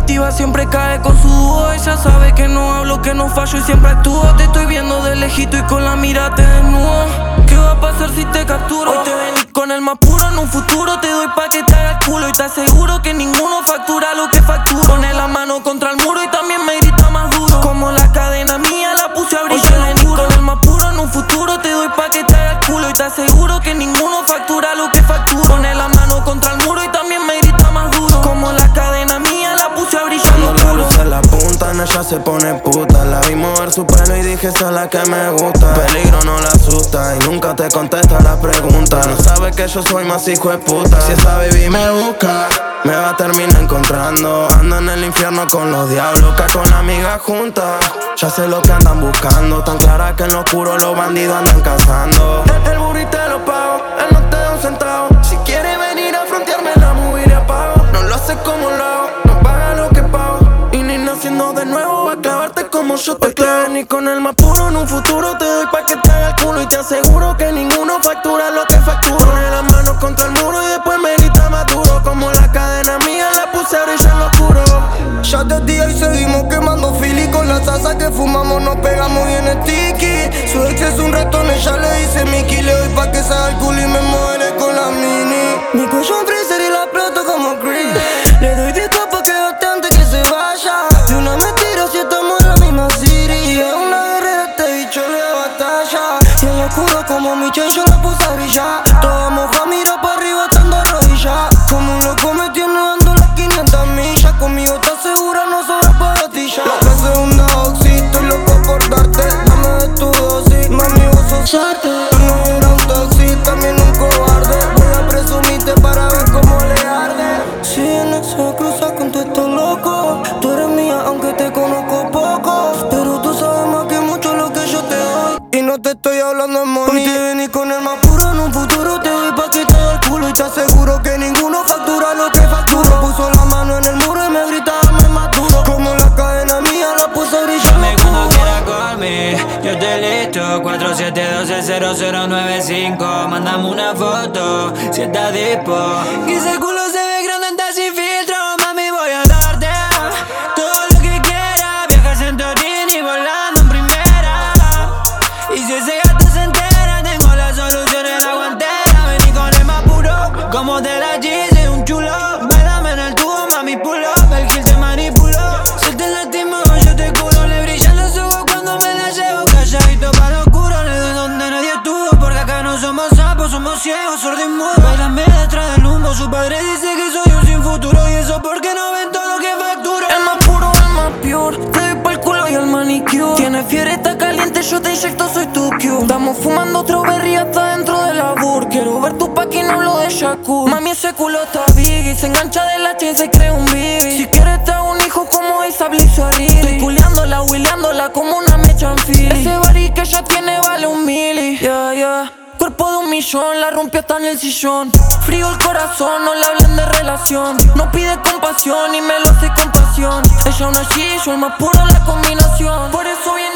activa siempre cae con su dúo. Ella sabe que no hablo, que no fallo y siempre actúo. Te estoy viendo de lejito y con la mirada te desnudo. ¿Qué va a pasar si te capturo? Hoy te venís con el más puro, en un futuro te doy pa' que te haga el culo. Y te aseguro que ninguno factura lo que facturo. Pone la mano contra el muro y también me grita más duro. Como la cadena mía la puse a brillar. Hoy te venís con el más puro, en un futuro te doy pa' que te haga el culo. Y te aseguro que ninguno factura lo que facturo. Pone la mano contra el muro y también me grita más duro. Como la cadena mía la puse a brillar. Cuando la luz se la apuntan, ella se pone puta. La vi mover su pelo y dije esa es la que me gusta. Peligro no la asusta y nunca te contesta la pregunta. No sabe que yo soy más hijo de puta. Si esa baby me busca, me va a terminar encontrando. Ando en el infierno con los diablos, que con amigas juntas. Ya sé lo que andan buscando, tan clara que en lo oscuro los bandidos andan cazando. El burrito te lo pago, él no te da un centavo. Si quiere venir a frontearme la movie le apago. No lo hace como lo hago, no paga lo que pago. Y ni naciendo de nuevo va a clavarte como yo te clavo. Ni con el más puro, en un futuro te doy pa' que te haga el culo. Y te aseguro que ninguno factura lo que facturo. Pone las manos contra el muro y después me grita más duro. Como la cadena mía la puse a brillar en lo oscuro. Ya de día y seguimos quemando fili. Con la salsa que fumamos nos pegamos bien sticky. Su ex es un ratón, ella le dice Mickey. Le doy pa' que se haga el culo y me muere con la mini. Mi cuello un freezer y la exploto como Creed. Le doy 10 pa' que gaste antes que se vaya. De una mentira si estamos en la misma city. Es una guerrera, este bicho le da batalla. Y en lo oscuro como Michelle yo la puse a brillar. Todos vamos pa' mirar pa' arriba estando arrodillada. Como un loco me tiene dando las 500 millas. Conmigo estás segura, no sobra para gatilla. Lo que hace una oxi, estoy loco por darte. Dame de tu dosis, mami vos sos suerte. No era un taxi, también un cobarde. Voy a presumirte para ver cómo le arde. Si en eso cruzas con todo esto loco, tú eres mía aunque te conozco poco. Pero tú sabes más que mucho lo que yo te doy. Y no te estoy hablando en money. Hoy te venís con el más puro, en un futuro te doy pa' que te haga el culo. Y te aseguro que ninguno factura lo que facturo. Puso la mano en el muro y me gritaba más duro. Como la cadena mía la puse a brillar. Llame cuando quiera conmigo, yo te listo. 47120095. Mándame una foto si estás dispo. Y ese culo se ve grande, anda sin filtro. Mami, voy a darte todo lo que quieras. Viaja a Santorini volando en primera. Y si ese gato se entera, tengo la solución en la guantera. Vení con el más puro, como te la hice, un chulo. Bailame en el tubo, mami, pull up. El kill te manipuló. Si te lastimó, yo te curo. Le brillan los ojos cuando me la llevo. Calladito para lo oscuro, le doy donde nadie estuvo. Porque acá no somos sapos, somos ciegos, sordos y mudos. Bailame detrás del humo. Su padre dice que soy un sin futuro. Y eso porque no ven todo lo que facturo. El más puro, el más pure. Te doy pa'l culo y el manicure. Tienes fiebre, está caliente, yo te inyecto, soy tu cue. Estamos fumando strawberry hasta dentro de la bur. Quiero ver tu pack y no hablo de Shakur. Mami, ese culo está big y se engancha de la chain, se cree un baby. Si quieres te hago un hijo como esa Blixarili. Estoy culeándola, wheeleándola como una mecha en Philly. Ese body que ella tiene vale un milli. Yeah, yeah. Cuerpo de 1.000.000, la rompió hasta en el sillón. Frío el corazón, no le hablen de relación. No pide compasión y me lo hace con pasión. Ella una G, yo el más puro, la combinación. Por eso viene